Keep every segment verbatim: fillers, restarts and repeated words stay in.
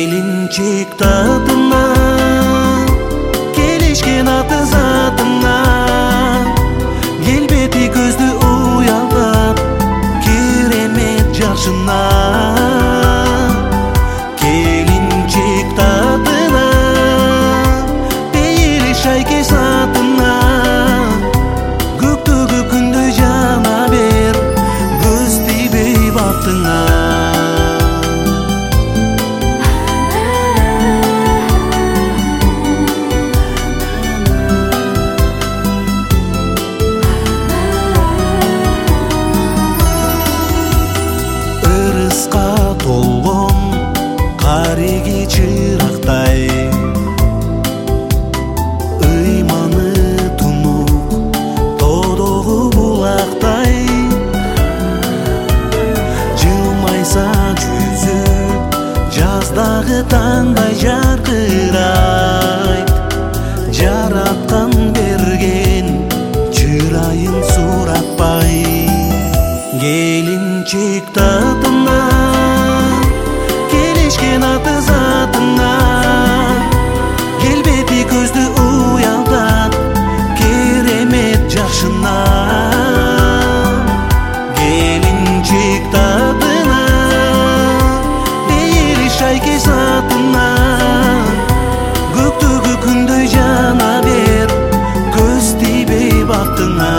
келинчек татына, келишкен аты затына, келбети көздү уялтат, керемет жашына. Келинчек татына, пейили шайке сатына, көктөгү күндөй жана бер, көз тийбей бактыңа. Толгон кареги чырактай, ыйманы тунук тодогу булактай, жылмайса жүзү жаздагы таңдай жаркырайт, жараткан берген чырайын суратпай. Келинчек татына, келишкен аты затына, келбети көздү уялтат, керемет жашына. Келинчек татына, пейили шайке сатына, көктөгү күндөй жана бер, көз тийбей бактыңа.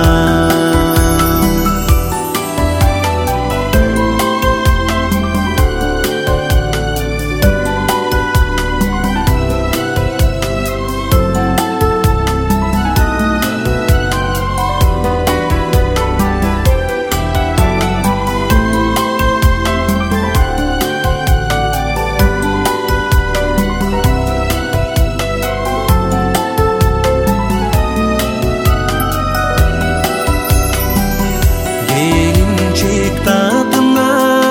Келинчек татына,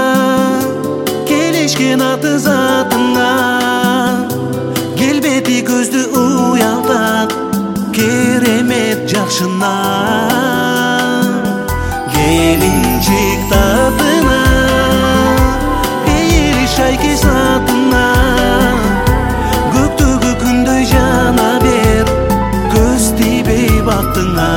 келишкен аты затына, келбети көздү уялтат, керемет жашына. Келинчек татына, пейили шайке сатына, көктөгү күндөй жана бер, көз тийбей бактыңа.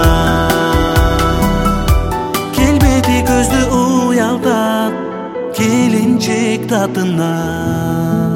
Көздү уялтат, келинчек татына.